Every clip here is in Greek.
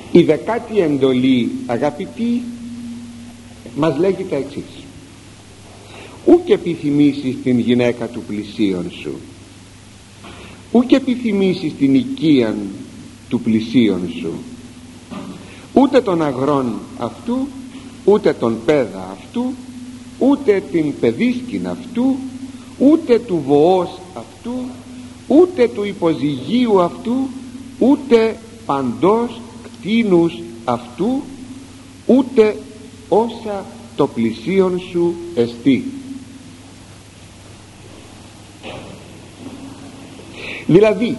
Η 10η εντολή, αγαπητοί, μας λέγει τα εξής: ουκ επιθυμήσεις την γυναίκα του πλησίον σου, ουκ επιθυμήσεις την οικίαν του πλησίον σου, ούτε τον αγρόν αυτού, ούτε τον παίδα αυτού, ούτε την παιδίσκην αυτού, ούτε του βοός αυτού, ούτε του υποζυγίου αυτού, ούτε παντός κτήνους αυτού, ούτε όσα το πλησίον σου εστί. Δηλαδή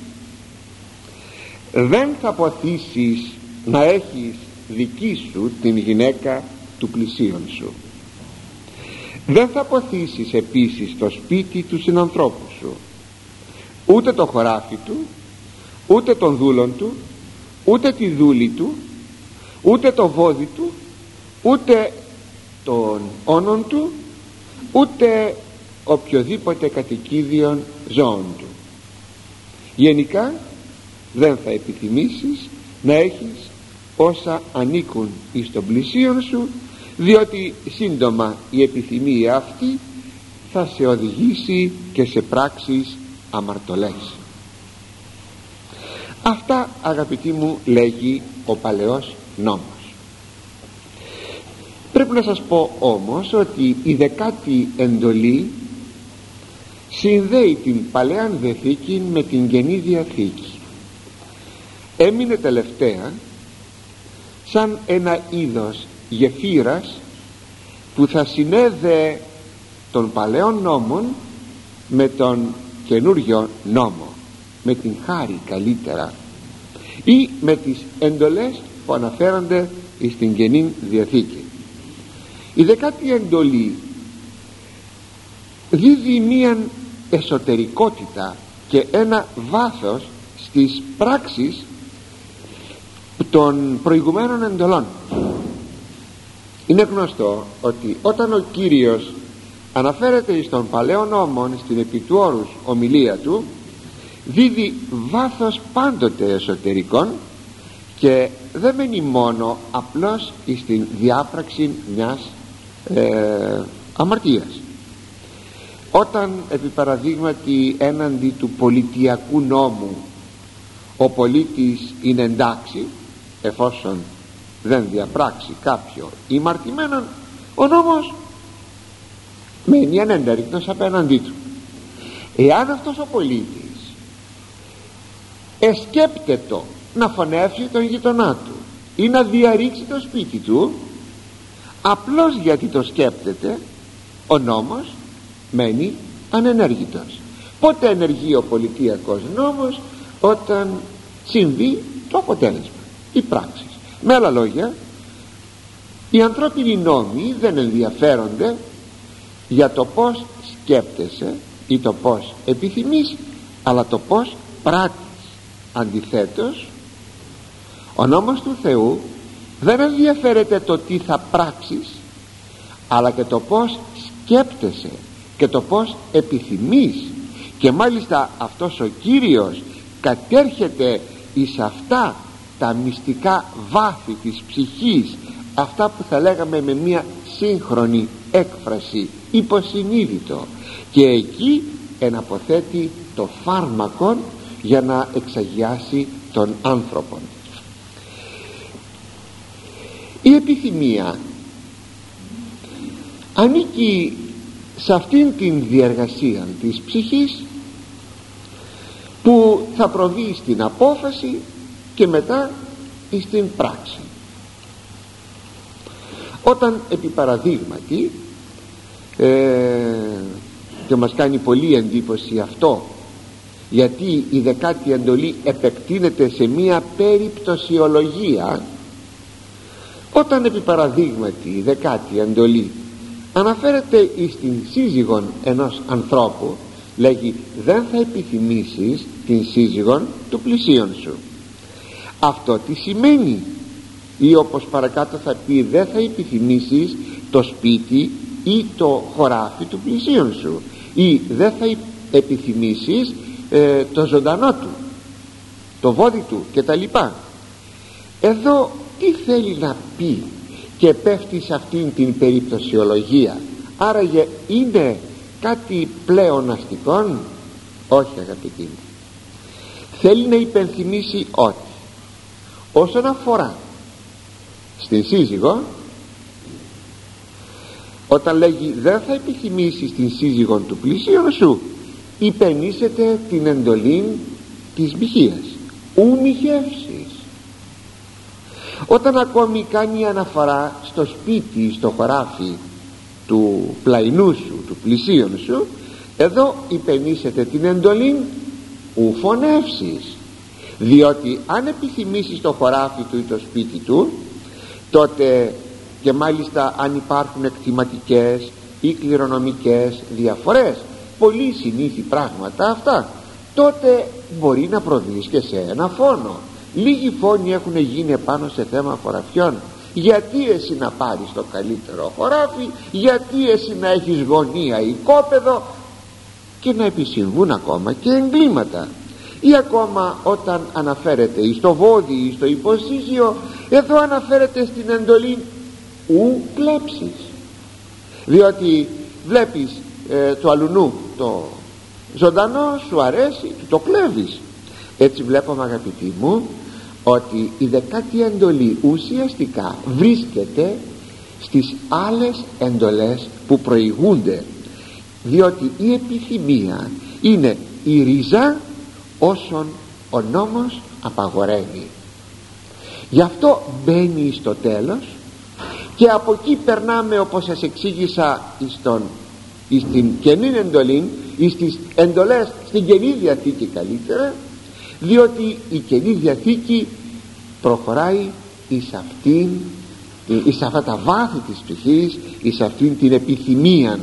δεν θα ποθήσεις να έχεις δική σου την γυναίκα του πλησίον σου. Δεν θα ποθήσεις επίσης το σπίτι του συνανθρώπου σου, ούτε το χωράφι του, ούτε τον δούλον του, ούτε τη δούλη του, ούτε το βόδι του, ούτε τον όνον του, ούτε οποιοδήποτε κατοικίδιον ζώων του. Γενικά δεν θα επιθυμήσεις να έχεις όσα ανήκουν εις τον πλησίον σου, διότι σύντομα η επιθυμία αυτή θα σε οδηγήσει και σε πράξεις αμαρτωλές. Αυτά, αγαπητοί μου, λέγει ο Παλαιός Νόμος. Πρέπει να σας πω όμως ότι η 10η εντολή συνδέει την Παλαιά Διαθήκη με την Καινή Διαθήκη. Έμεινε τελευταία σαν ένα είδος γεφύρας που θα συνέδεε τον Παλαιόν Νόμον με τον Καινούριο Νόμο, με την χάρη καλύτερα, ή με τις εντολές που αναφέρονται στην Καινή Διαθήκη. Η 10η εντολή δίδει μία εσωτερικότητα και ένα βάθος στις πράξεις των προηγουμένων εντολών. Είναι γνωστό ότι όταν ο Κύριος αναφέρεται στον Παλαιό Νόμο, στην επί του όρους ομιλία του, δίδει βάθος πάντοτε εσωτερικών και δεν μένει μόνο απλώς στην διάπραξη μιας αμαρτίας. Όταν επί παραδείγματι έναντι του πολιτιακού νόμου ο πολίτης είναι εντάξει, εφόσον δεν διαπράξει κάποιο ημαρτημένον, ο νόμος μένει ανένταρκτος απέναντί του. Εάν αυτός ο πολίτης εσκέπτετο να φωνεύσει τον γειτονά του ή να διαρρήξει το σπίτι του, απλώς γιατί το σκέπτεται, ο νόμος μένει ανενέργητος. Πότε ενεργεί ο πολιτιακός νόμος? Όταν συμβεί το αποτέλεσμα, οι πράξεις. Με άλλα λόγια, οι ανθρώπινοι νόμοι δεν ενδιαφέρονται για το πως σκέπτεσαι ή το πως επιθυμείς, αλλά το πως πράττεις. Αντιθέτως, ο νόμος του Θεού δεν ενδιαφέρεται το τι θα πράξεις, αλλά και το πως σκέπτεσαι και το πως επιθυμείς. Και μάλιστα αυτός ο Κύριος κατέρχεται εις αυτά τα μυστικά βάθη της ψυχής, αυτά που θα λέγαμε με μια σύγχρονη έκφραση υποσυνείδητο, και εκεί εναποθέτει το φάρμακο για να εξαγιάσει τον άνθρωπο. Η επιθυμία ανήκει σε αυτήν την διεργασία της ψυχής που θα προβεί στην απόφαση και μετά στην πράξη. Όταν επί παραδείγματι και μας κάνει πολύ εντύπωση αυτό, γιατί η 10η εντολή επεκτείνεται σε μία περιπτωσιολογία, όταν επί παραδείγματι η 10η εντολή αναφέρεται στην σύζυγον ενός ανθρώπου, λέγει δεν θα επιθυμήσεις την σύζυγον του πλησίον σου. Αυτό τι σημαίνει? Ή όπως παρακάτω θα πει, δεν θα επιθυμήσεις το σπίτι ή το χωράφι του πλησίον σου, ή δεν θα επιθυμήσεις το ζωντανό του, το βόδι του κτλ. Εδώ τι θέλει να πει και πέφτει σε αυτήν την περιπτωσιολογία? Άραγε είναι κάτι πλέον αστικόν? Όχι, αγαπητοί μου. Θέλει να υπενθυμίσει ότι όσον αφορά στην σύζυγο, όταν λέγει δεν θα επιθυμήσεις την σύζυγον του πλησίον σου, υπενήσεται την εντολή της μοιχείας, ου μοιχεύσεις. Όταν ακόμη κάνει αναφορά στο σπίτι, στο χωράφι του πλαϊνού σου, του πλησίον σου, εδώ υπενήσεται την εντολή ου φωνεύσεις, διότι αν επιθυμήσεις το χωράφι του ή το σπίτι του, τότε, και μάλιστα αν υπάρχουν εκτιματικές ή κληρονομικές διαφορές, πολύ συνήθι πράγματα αυτά, τότε μπορεί να προβείς και σε ένα φόνο. Λίγοι φόνοι έχουν γίνει επάνω σε θέμα χωραφιών. Γιατί εσύ να πάρεις το καλύτερο χωράφι, γιατί εσύ να έχεις γωνία ή κόπεδο, και να επισυμβούν ακόμα και εγκλήματα. Ή ακόμα όταν αναφέρεται στο βόδι ή στο υποσύζιο, εδώ αναφέρεται στην εντολή ου κλέψεις, διότι βλέπεις το αλουνού το ζωντανό, σου αρέσει, το κλέβεις. Έτσι βλέπουμε, αγαπητοί μου, ότι η δεκάτη εντολή ουσιαστικά βρίσκεται στις άλλες εντολές που προηγούνται, διότι η επιθυμία είναι η ρίζα όσον ο νόμος απαγορεύει. Γι' αυτό μπαίνει στο τέλος, και από εκεί περνάμε, όπως σας εξήγησα, στην Καινή Εντολή ή στις εντολές στην Καινή Διαθήκη καλύτερα, διότι η Καινή Διαθήκη προχωράει εις αυτά τα βάθη της ψυχής, εις αυτήν την επιθυμία,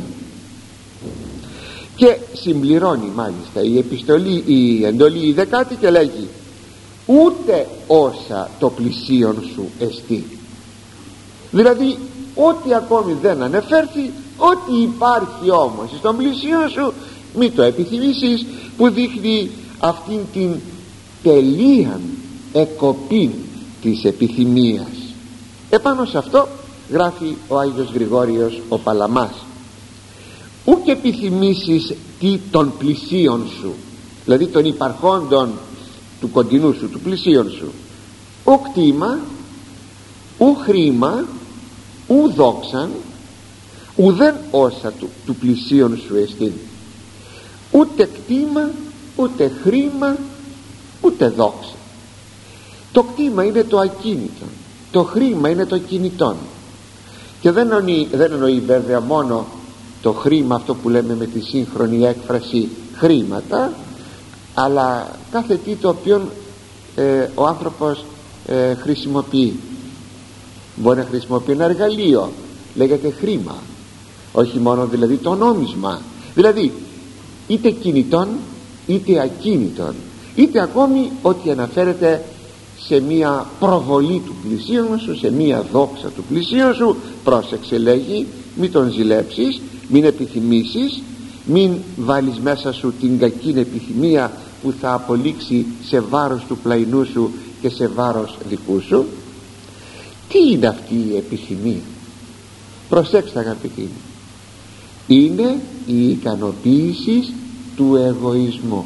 και συμπληρώνει μάλιστα η εντολή η δεκάτη και λέγει ούτε όσα το πλησίον σου εστί, δηλαδή ό,τι ακόμη δεν ανεφέρθη, ό,τι υπάρχει όμως στον πλησίον σου μη το επιθυμήσεις, που δείχνει αυτήν την τελείαν εκοπή της επιθυμίας. Επάνω σε αυτό γράφει ο Άγιος Γρηγόριος ο Παλαμάς, ούκ επιθυμήσεις τι των πλησίων σου, δηλαδή των υπαρχόντων του κοντινού σου, του πλησίον σου, ου κτήμα, ου χρήμα, ου δόξαν, ουδέν όσα του πλησίον σου εστίν, ούτε κτήμα, ούτε χρήμα, ούτε δόξα. Το κτήμα είναι το ακίνητο, το χρήμα είναι το κινητόν, και δεν εννοεί βέβαια μόνο το χρήμα, αυτό που λέμε με τη σύγχρονη έκφραση χρήματα, αλλά κάθε τι το οποίο ο άνθρωπος χρησιμοποιεί. Μπορεί να χρησιμοποιεί ένα εργαλείο, λέγεται χρήμα, όχι μόνο δηλαδή το νόμισμα, δηλαδή είτε κινητόν είτε ακίνητον, είτε ακόμη ότι αναφέρεται σε μία προβολή του πλησίον σου, σε μία δόξα του πλησίον σου. Πρόσεξε, λέγει, μην τον ζηλέψεις, μην επιθυμήσεις, μην βάλεις μέσα σου την κακή επιθυμία που θα απολύξει σε βάρος του πλαϊνού σου και σε βάρος δικού σου. Τι είναι αυτή η επιθυμία? Προσέξτε, αγαπητοί μου, είναι η ικανοποίηση του εγωισμού.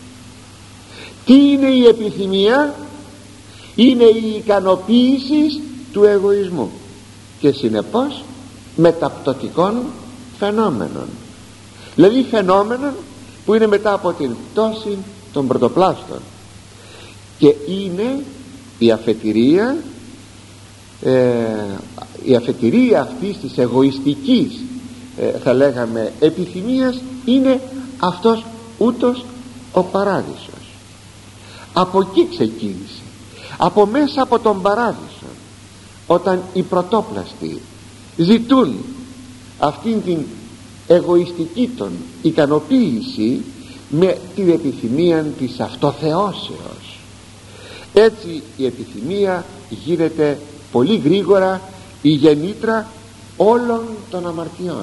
Τι είναι η επιθυμία? Είναι η ικανοποίηση του εγωισμού και συνεπώς μεταπτωτικών φαινόμενων, δηλαδή φαινόμενων που είναι μετά από την πτώση των πρωτοπλάστων, και είναι η αφετηρία αυτής της εγωιστικής θα λέγαμε επιθυμίας, είναι αυτός ούτως ο παράδεισος. Από εκεί ξεκίνησε, από μέσα από τον παράδεισο, όταν οι πρωτόπλαστοι ζητούν αυτήν την εγωιστική των ικανοποίηση με την επιθυμία της αυτοθεώσεως. Έτσι η επιθυμία γίνεται πολύ γρήγορα η γεννήτρα όλων των αμαρτιών.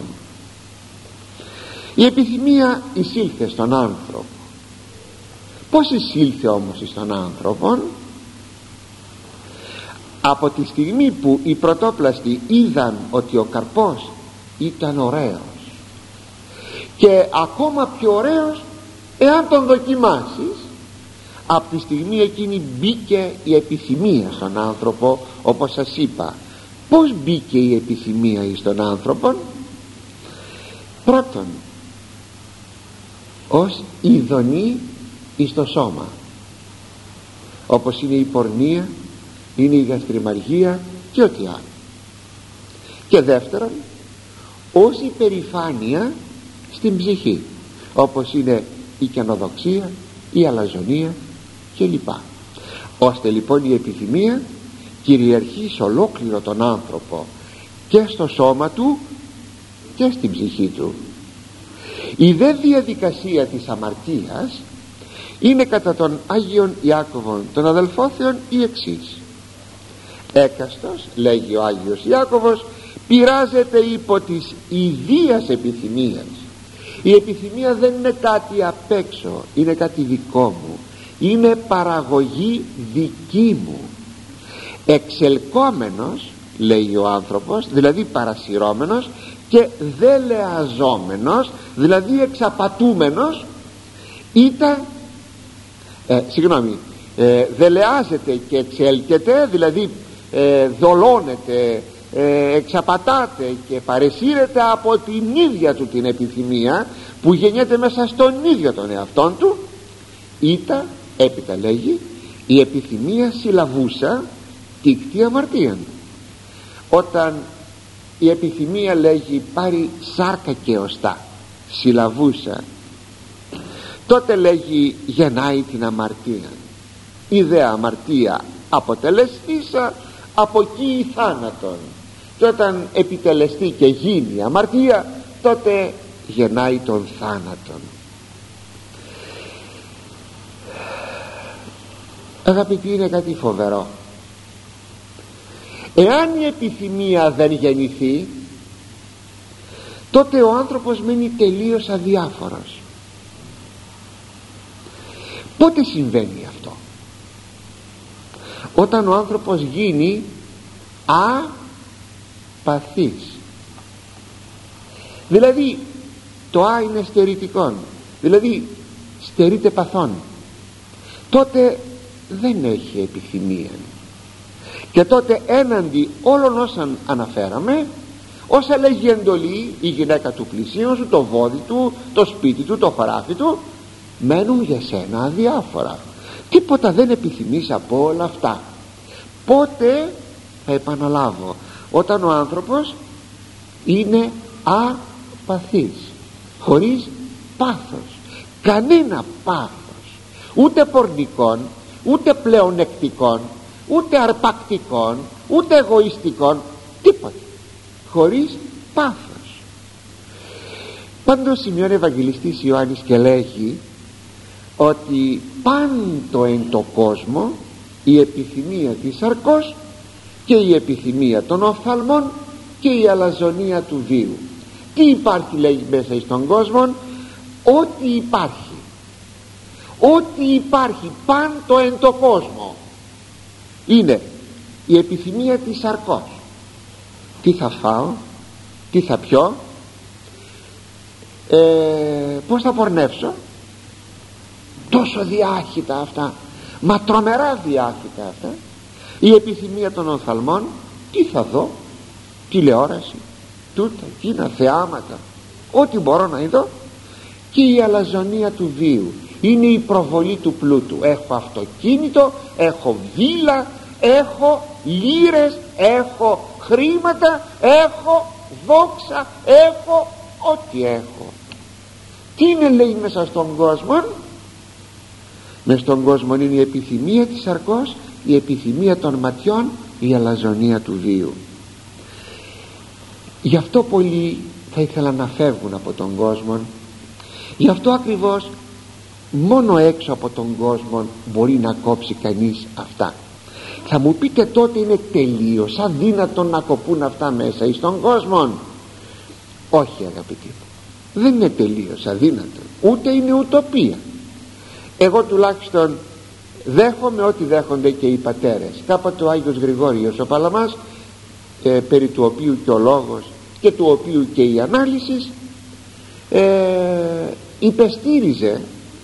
Η επιθυμία εισήλθε στον άνθρωπο. Πώς εισήλθε όμως στον άνθρωπο? Από τη στιγμή που οι πρωτόπλαστοι είδαν ότι ο καρπός ήταν ωραίος, και ακόμα πιο ωραίος εάν τον δοκιμάσεις, από τη στιγμή εκείνη μπήκε η επιθυμία στον άνθρωπο. Όπως σας είπα, πως μπήκε η επιθυμία στον άνθρωπο? Πρώτον, ως ειδονή εις το σώμα, όπως είναι η πορνεία, είναι η γαστριμαργία και ό,τι άλλο. Και δεύτερον, ως υπερηφάνεια στην ψυχή, όπως είναι η καινοδοξία, η αλαζονία κλπ. Ώστε λοιπόν η επιθυμία κυριαρχεί σε ολόκληρο τον άνθρωπο, και στο σώμα του και στην ψυχή του. Η δε διαδικασία της αμαρτίας είναι κατά τον Άγιον Ιάκωβον των αδελφόθεων η εξής: έκαστος, λέγει ο Άγιος Ιάκωβος, πειράζεται υπό της ιδίας επιθυμίας. Η επιθυμία δεν είναι κάτι απ' έξω, είναι κάτι δικό μου, είναι παραγωγή δική μου. Εξελκόμενος, λέει ο άνθρωπος, δηλαδή παρασυρώμενος, και δελεαζόμενος, δηλαδή εξαπατούμενος, δελεάζεται και εξέλκεται, δηλαδή δολώνεται, εξαπατάται και παρεσύρεται από την ίδια του την επιθυμία που γεννιέται μέσα στον ίδιο τον εαυτόν του. Ήτα, έπειτα λέγει, η επιθυμία συλλαβούσα τίκτει αμαρτίαν. Όταν η επιθυμία, λέγει, πάρει σάρκα και οστά, συλλαβούσα, τότε, λέγει, γεννάει την αμαρτία. Η δε αμαρτία αποτελεστήσα, από εκεί θάνατον. Και όταν επιτελεστεί και γίνει αμαρτία, τότε γεννάει τον θάνατον. Αγαπητοί, είναι κάτι φοβερό. Εάν η επιθυμία δεν γεννηθεί, τότε ο άνθρωπος μένει τελείως αδιάφορος. Πότε συμβαίνει αυτό? Όταν ο άνθρωπος γίνει απαθής. Δηλαδή το α είναι στερητικόν, δηλαδή στερείται παθών. Τότε δεν έχει επιθυμία, και τότε έναντι όλων όσων αναφέραμε, όσα λέγει εντολή, η γυναίκα του πλησίον σου, το βόδι του, το σπίτι του, το χωράφι του, μένουν για σένα αδιάφορα. Τίποτα δεν επιθυμείς από όλα αυτά. Πότε? Θα επαναλάβω, όταν ο άνθρωπος είναι απαθής, χωρίς πάθος, κανένα πάθος, ούτε πορνικών, ούτε πλεονεκτικών, ούτε αρπακτικών, ούτε εγωιστικών, τίποτα, χωρίς πάθος. Πάντως σημειώνει ο Ευαγγελιστής Ιωάννης και λέγει ότι πάντο εν το κόσμο η επιθυμία της σαρκός και η επιθυμία των οφθαλμών και η αλαζονία του βίου. Τι υπάρχει, λέει, μέσα στον κόσμο? Ό,τι υπάρχει, ό,τι υπάρχει πάντο εν το κόσμο είναι η επιθυμία της σαρκός. Τι θα φάω, τι θα πιω, πώς θα πορνεύσω? Τόσο διάχυτα αυτά, μα τρομερά διάχυτα αυτά. Η επιθυμία των οφθαλμών, τι θα δω, τηλεόραση, τούτα, εκείνα, θεάματα, ό,τι μπορώ να δω. Και η αλαζονία του βίου είναι η προβολή του πλούτου. Έχω αυτοκίνητο, έχω βίλα, έχω λίρες, έχω χρήματα, έχω δόξα, έχω ό,τι έχω. Τι είναι, λέει, μέσα στον κόσμο? Μες στον κόσμο είναι η επιθυμία της σαρκός, η επιθυμία των ματιών, η αλαζονία του βίου. Γι' αυτό πολλοί θα ήθελαν να φεύγουν από τον κόσμο. Γι' αυτό ακριβώς μόνο έξω από τον κόσμο μπορεί να κόψει κανείς αυτά. Θα μου πείτε, τότε είναι τελείως αδύνατο να κοπούν αυτά μέσα εις τον κόσμο? Όχι, αγαπητοί μου, δεν είναι τελείως αδύνατο, ούτε είναι ουτοπία. Εγώ τουλάχιστον δέχομαι ό,τι δέχονται και οι πατέρες. Κάποτε ο Άγιος Γρηγόριος ο Παλαμάς, περί του οποίου και ο λόγος και του οποίου και η ανάλυση, υπεστήριζε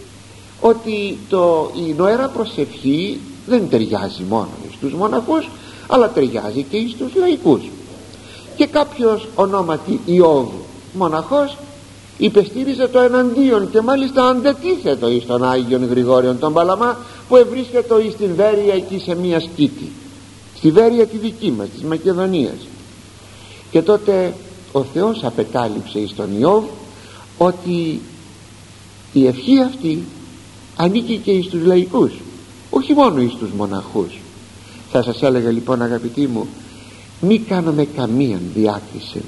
ότι η νοερά προσευχή δεν ταιριάζει μόνο στους μοναχούς, αλλά ταιριάζει και στους λαϊκούς. Και κάποιος ονόματι Ιώβ μοναχός υπεστήριζε το εναντίον και μάλιστα αντετίθετο εις τον Άγιον Γρηγόριον τον Παλαμά, που ευρίσκεται εις την Βέρεια εκεί σε μία σκήτη, στη Βέρεια τη δική μας της Μακεδονίας. Και τότε ο Θεός απεκάλυψε εις τον Ιώβ ότι η ευχή αυτή ανήκει και εις τους λαϊκούς, όχι μόνο εις τους μοναχούς. Θα σας έλεγα λοιπόν, αγαπητοί μου, μη κάνουμε καμία διάκριση.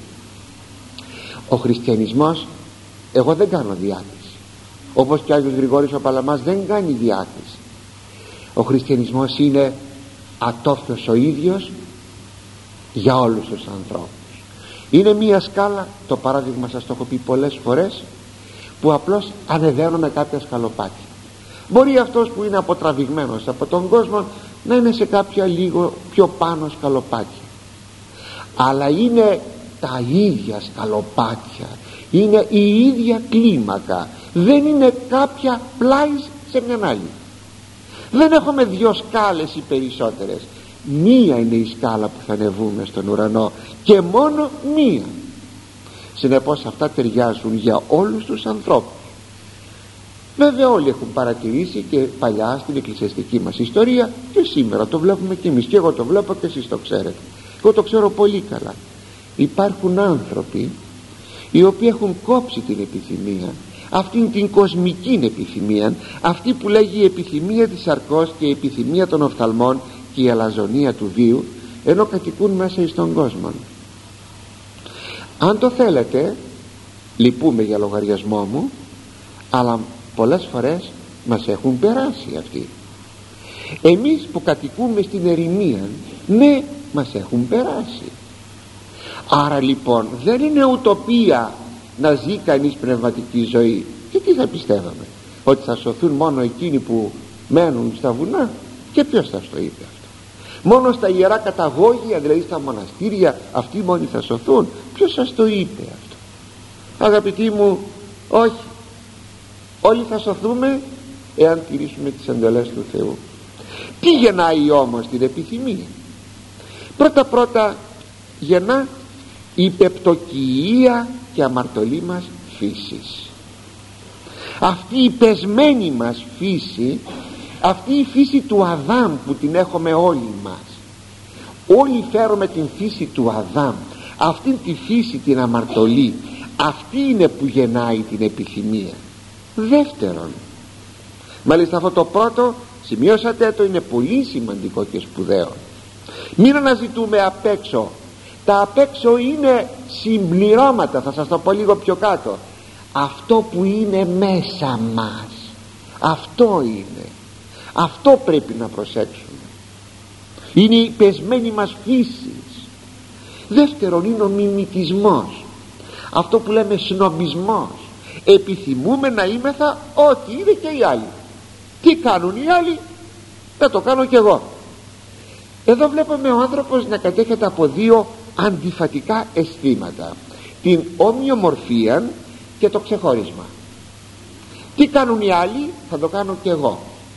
Ο χριστιανισμός, εγώ δεν κάνω διάκριση, όπως και ο Άγιος Γρηγόρης ο Παλαμάς δεν κάνει διάκριση. Ο χριστιανισμός είναι ατόφιος ο ίδιος για όλους τους ανθρώπους. Είναι μία σκάλα, το παράδειγμα σας το έχω πει πολλές φορές, που απλώς ανεβαίνουμε κάποια σκαλοπάτια. Μπορεί αυτός που είναι αποτραβηγμένος από τον κόσμο να είναι σε κάποια λίγο πιο πάνω σκαλοπάτια, αλλά είναι τα ίδια σκαλοπάτια, είναι η ίδια κλίμακα, δεν είναι κάποια πλάι σε μια άλλη. Δεν έχουμε δυο σκάλες ή περισσότερες, μία είναι η σκάλα που θα ανεβούμε στον ουρανό και μόνο μία. Συνεπώς αυτά ταιριάζουν για όλους τους ανθρώπους. Βέβαια όλοι έχουν παρατηρήσει και παλιά στην εκκλησιαστική μας ιστορία, και σήμερα το βλέπουμε και εμείς, και εγώ το βλέπω και εσείς το ξέρετε, εγώ το ξέρω πολύ καλά. Υπάρχουν άνθρωποι οι οποίοι έχουν κόψει την επιθυμία, αυτήν την κοσμική επιθυμία, αυτή που λέγει η επιθυμία της σαρκός και η επιθυμία των οφθαλμών και η αλαζονία του βίου, ενώ κατοικούν μέσα εις τον κόσμο. Αν το θέλετε, λυπούμε για λογαριασμό μου, αλλά πολλές φορές μας έχουν περάσει αυτοί. Εμείς που κατοικούμε στην ερημία, ναι, μας έχουν περάσει. Άρα λοιπόν δεν είναι ουτοπία να ζει κανείς πνευματική ζωή. Και τι θα πιστεύαμε, ότι θα σωθούν μόνο εκείνοι που μένουν στα βουνά? Και ποιος θα το είπε αυτό? Μόνο στα ιερά καταγόγια, δηλαδή στα μοναστήρια, αυτοί μόνοι θα σωθούν? Ποιος σας το είπε αυτό? Αγαπητοί μου, όχι. Όλοι θα σωθούμε εάν τηρήσουμε τις εντολές του Θεού. Τι γεννάει όμως την επιθυμία? Πρώτα πρώτα γεννά η πεπτοκυΐα και αμαρτωλή μας φύσης. Αυτή η πεσμένη μας φύση, αυτή η φύση του Αδάμ που την έχουμε όλοι μας, όλοι φέρουμε την φύση του Αδάμ, αυτή τη φύση την αμαρτωλή, αυτή είναι που γεννάει την επιθυμία. Δεύτερον, μάλιστα αυτό το πρώτο σημειώσατε το, είναι πολύ σημαντικό και σπουδαίο. Μην αναζητούμε απ' έξω. Τα απ' έξω είναι συμπληρώματα, θα σας το πω λίγο πιο κάτω. Αυτό που είναι μέσα μας, αυτό είναι, αυτό πρέπει να προσέξουμε. Είναι η πεσμένη μας φύση. Δεύτερον είναι ο μιμητισμός, αυτό που λέμε συνομισμός. Επιθυμούμε να είμεθα ό,τι είναι και οι άλλοι. Τι κάνουν οι άλλοι, θα το κάνω κι εγώ. Εδώ βλέπουμε ο άνθρωπος να κατέχεται από δύο αντιφατικά αισθήματα, την ομοιομορφία και το ξεχώρισμα. Τι κάνουν οι άλλοι, θα το κάνω κι εγώ.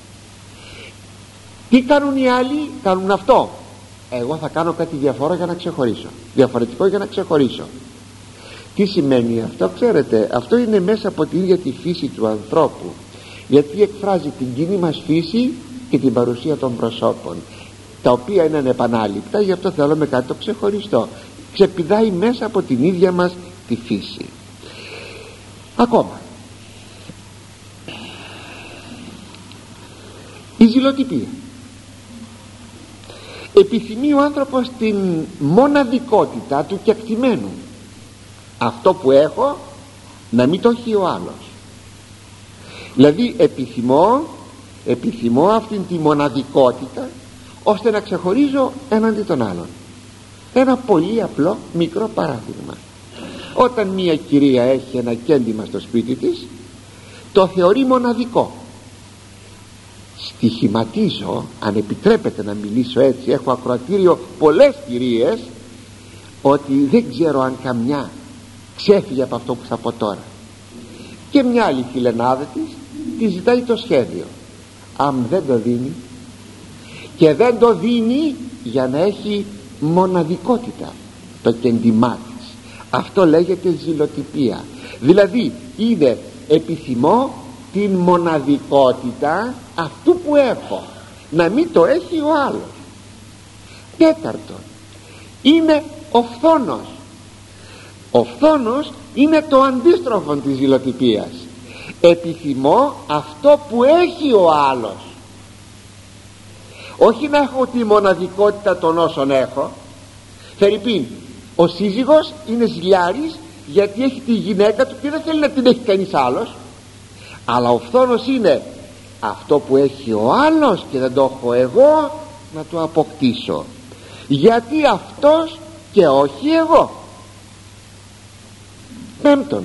Τι κάνουν οι άλλοι, κάνουν αυτό, εγώ θα κάνω κάτι διαφορετικό για να ξεχωρίσω. Τι σημαίνει αυτό? Ξέρετε, αυτό είναι μέσα από την ίδια τη φύση του ανθρώπου, γιατί εκφράζει την κοινή μας φύση και την παρουσία των προσώπων, τα οποία είναι ανεπανάληπτα, γι' αυτό θέλουμε κάτι το ξεχωριστό. Ξεπηδάει μέσα από την ίδια μας τη φύση. Ακόμα, η ζηλοτυπία. Επιθυμεί ο άνθρωπος την μοναδικότητα του κεκτημένου. Αυτό που έχω να μην το έχει ο άλλος. Δηλαδή επιθυμώ αυτήν τη μοναδικότητα, ώστε να ξεχωρίζω έναντι των άλλων. Ένα πολύ απλό μικρό παράδειγμα. Όταν μια κυρία έχει ένα κέντημα στο σπίτι της, το θεωρεί μοναδικό. στοιχηματίζω, αν επιτρέπετε να μιλήσω έτσι, έχω ακροατήριο πολλές κυρίες, ότι δεν ξέρω αν καμιά ξέφυγε από αυτό που θα πω τώρα. Και μια άλλη φιλενάδα της ζητάει το σχέδιο. Αν δεν το δίνει, και δεν το δίνει για να έχει μοναδικότητα το κεντημά της, αυτό λέγεται ζηλοτυπία. Δηλαδή είναι επιθυμώ την μοναδικότητα αυτού που έχω, να μην το έχει ο άλλος. Τέταρτον, είναι ο φθόνος. Ο φθόνος είναι το αντίστροφο της ζηλοτυπίας. Επιθυμώ αυτό που έχει ο άλλος, όχι να έχω τη μοναδικότητα των όσων έχω. Φερρυπίν, ο σύζυγος είναι ζηλιάρης γιατί έχει τη γυναίκα του και δεν θέλει να την έχει κανείς άλλος. Αλλά ο φθόνος είναι αυτό που έχει ο άλλος και δεν το έχω εγώ, να το αποκτήσω, γιατί αυτός και όχι εγώ. Πέμπτον,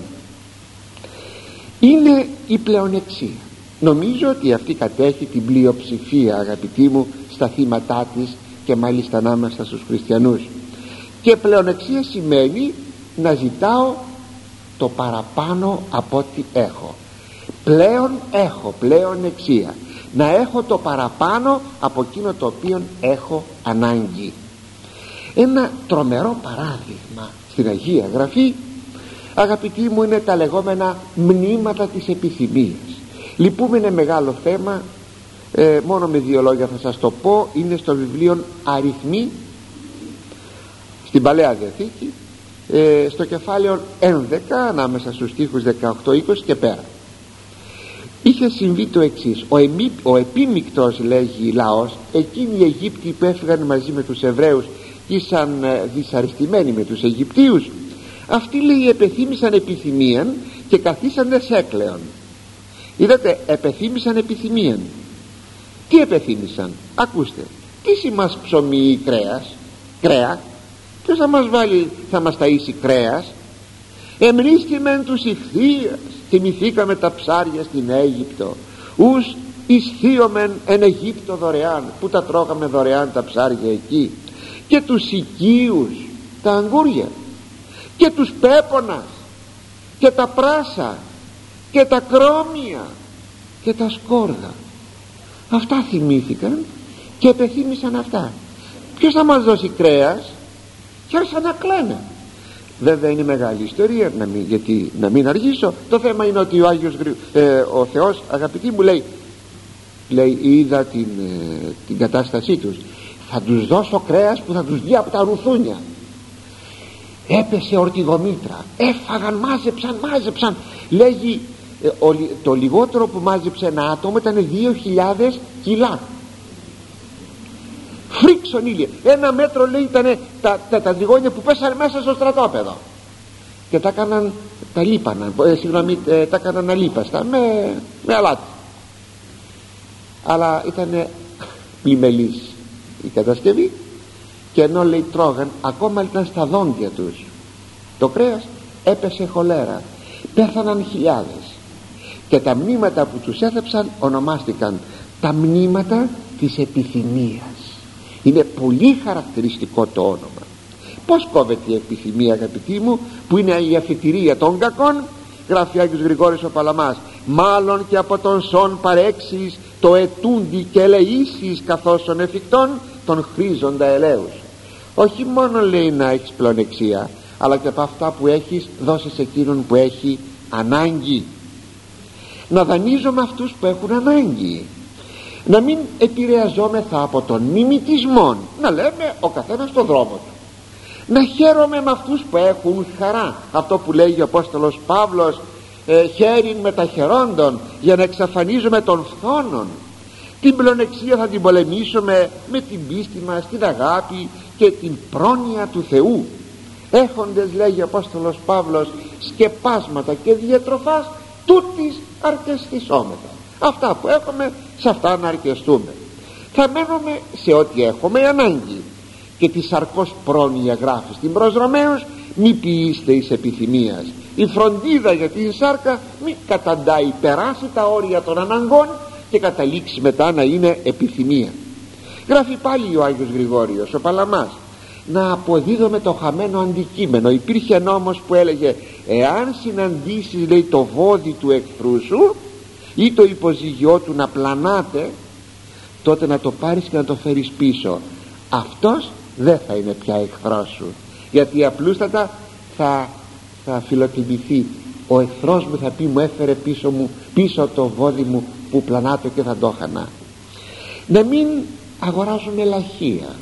είναι η πλεονεξία. Νομίζω ότι αυτή κατέχει την πλειοψηφία, αγαπητοί μου, στα θύματά της, και μάλιστα ανάμεσα στους χριστιανούς. Και πλεονεξία σημαίνει να ζητάω το παραπάνω από ό,τι έχω. Πλέον έχω πλεονεξία, να έχω το παραπάνω από εκείνο το οποίο έχω ανάγκη. Ένα τρομερό παράδειγμα στην Αγία Γραφή, αγαπητοί μου, είναι τα λεγόμενα μνήματα της επιθυμίας. Λυπούμε, είναι μεγάλο θέμα, μόνο με δύο λόγια θα σας το πω. Είναι στο βιβλίο Αριθμοί, στην Παλαιά Διαθήκη, στο κεφάλαιο 11, ανάμεσα στους στίχους 18-20 και πέρα. Είχε συμβεί το εξής. Ο επίμικτος, λέγει, λαός, εκείνοι οι Αιγύπτιοι που έφυγαν μαζί με τους Εβραίους και ήσαν δυσαρεστημένοι με τους Αιγυπτίους, αυτοί, λέει, επεθύμησαν επιθυμίαν και καθίσανε σέκλεον. Είδατε, επεθύμησαν επιθυμίαν. Τι επεθύμησαν? Ακούστε, τι σημάς ψωμί ή κρέα? Ποιος θα μας βάλει, θα μας ταΐσει κρέας? Εμνήσκημεν τους ηχθείας, θυμηθήκαμε τα ψάρια στην Αίγυπτο, ους ισθείομεν εν Αιγύπτο δωρεάν, που τα τρώγαμε δωρεάν τα ψάρια εκεί, και τους οικείους, τα αγγούρια, και τους πέπονας, και τα πράσα, και τα κρόμια, και τα σκόρδα. Αυτά θυμήθηκαν και επεθύμησαν αυτά. Ποιος θα μας δώσει κρέας? Και άρχισαν να κλαίνε. Βέβαια είναι μεγάλη ιστορία, γιατί να μην αργήσω. Το θέμα είναι ότι ο Θεός, αγαπητοί μου, λέει, είδα την κατάστασή τους. Θα τους δώσω κρέας που θα τους βγει από τα ρουθούνια. Έπεσε ορτιγομήτρα, έφαγαν, μάζεψαν. Λέγει, το λιγότερο που μάζεψε ένα άτομο ήταν 2.000 κιλά. Φρίξον ήλιο. 1 μέτρο, λέει, ήταν τα τριγώνια που πέσανε μέσα στο στρατόπεδο. Και τα έκαναν, τα λείπαναν, τα έκαναν αλίπαστα με αλάτι. Αλλά ήταν πλημελής η κατασκευή, και ενώ, λέει, τρώγαν, ακόμα ήταν στα δόντια τους το κρέας, έπεσε χολέρα, πέθαναν χιλιάδες. Και τα μνήματα που τους έθεψαν ονομάστηκαν τα μνήματα της επιθυμίας. Είναι πολύ χαρακτηριστικό το όνομα. Πως κόβεται η επιθυμία, αγαπητοί μου, που είναι η αφετηρία των κακών? Γράφει Άγιος Γρηγόρης ο Παλαμάς, μάλλον και από τον σον παρέξεις το ετούντι και ελεήσεις καθώς εφικτών τον χρήζοντα ελέους. Όχι μόνο, λέει, να έχεις πλεονεξία, αλλά και από αυτά που έχεις δώσε σε εκείνον που έχει ανάγκη. Να δανείζομαι αυτούς που έχουν ανάγκη, να μην επηρεαζόμεθα από τον μιμητισμό, να λέμε ο καθένας στον δρόμο του, να χαίρομαι με αυτούς που έχουν χαρά, αυτό που λέγει ο Απόστολος Παύλος, χαίρειν μεταχαιρόντων, για να εξαφανίζουμε τον φθόνον. Την πλεονεξία θα την πολεμήσουμε με την πίστη μας, την αγάπη και την πρόνοια του Θεού, έχοντες, λέγει ο Απόστολος Παύλος, σκεπάσματα και διατροφάς τούτης αρκεστησόμεθα. Αυτά που έχουμε, σε αυτά να αρκεστούμε. Θα μένουμε σε ό,τι έχουμε ανάγκη. Και τη σαρκός πρόνοια γράφει στην προς Ρωμαίους, μη ποιήστε εις επιθυμίας. Η φροντίδα για την σάρκα μη καταντάει, περάσει τα όρια των αναγκών και καταλήξει μετά να είναι επιθυμία. Γράφει πάλι ο Άγιος Γρηγόριος ο Παλαμάς, να αποδίδουμε το χαμένο αντικείμενο. Υπήρχε νόμος που έλεγε, εάν συναντήσεις, λέει, το βόδι του εχθρού σου ή το υποζύγιό του να πλανάται, τότε να το πάρεις και να το φέρεις πίσω. Αυτός δεν θα είναι πια εχθρός σου, γιατί απλούστατα θα φιλοτιμηθεί. Ο εχθρός μου θα πει, μου έφερε πίσω το βόδι μου που πλανάται και θα το χανα. Να μην αγοράζουμε λαχεία,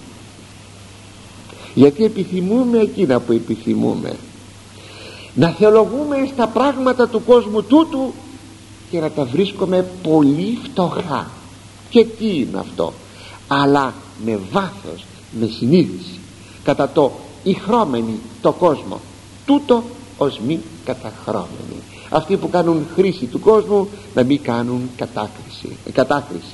γιατί επιθυμούμε εκείνα που επιθυμούμε. Να θεολογούμε στα πράγματα του κόσμου τούτου και να τα βρίσκουμε πολύ φτωχά. Και τι είναι αυτό? Αλλά με βάθος, με συνείδηση, κατά το ηχρώμενοι το κόσμο, τούτο ως μη καταχρώμενοι. Αυτοί που κάνουν χρήση του κόσμου να μην κάνουν κατάκριση.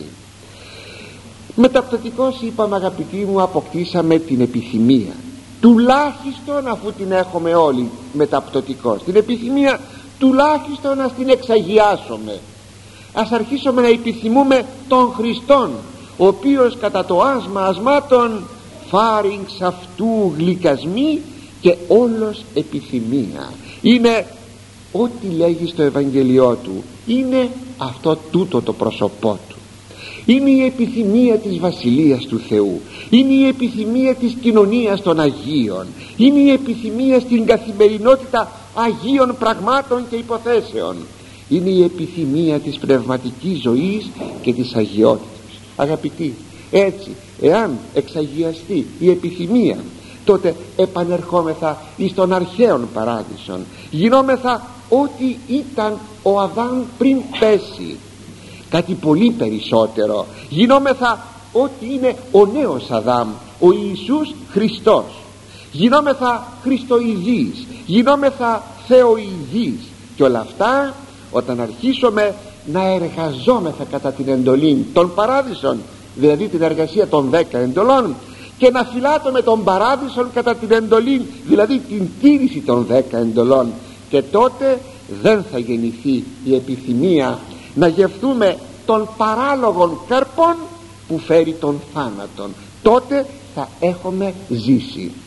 Μεταπτωτικώς, είπαμε αγαπητοί μου, αποκτήσαμε την επιθυμία, τουλάχιστον αφού την έχουμε όλοι μεταπτωτικώς, την επιθυμία τουλάχιστον να την εξαγιάσουμε. Ας αρχίσουμε να επιθυμούμε τον Χριστόν, ο οποίος κατά το άσμα ασμάτων φάρινξ αυτού γλυκασμή και όλος επιθυμία. Είναι ό,τι λέγει στο Ευαγγελιό του, είναι αυτό τούτο το πρόσωπό του. Είναι η επιθυμία της Βασιλείας του Θεού, είναι η επιθυμία της κοινωνίας των Αγίων, είναι η επιθυμία στην καθημερινότητα Αγίων πραγμάτων και υποθέσεων, είναι η επιθυμία της πνευματικής ζωής και της αγιότητας. Αγαπητοί, έτσι εάν εξαγιαστεί η επιθυμία, τότε επανερχόμεθα εις τον αρχαίον παράδεισον, γινόμεθα ό,τι ήταν ο Αδάμ πριν πέσει, κάτι πολύ περισσότερο. Γινόμεθα ό,τι είναι ο νέος Αδάμ, ο Ιησούς Χριστός. Γινόμεθα Χριστοειδείς, γινόμεθα Θεοειδείς. Και όλα αυτά όταν αρχίσουμε να εργαζόμεθα κατά την εντολή των παράδεισων, δηλαδή την εργασία των 10 εντολών, και να φυλάτουμε τον παράδεισον κατά την εντολή, δηλαδή την τήρηση των 10 εντολών, και τότε δεν θα γεννηθεί η επιθυμία να γευθούμε των παράλογων καρπών που φέρει τον θάνατον. Τότε θα έχουμε ζήσει.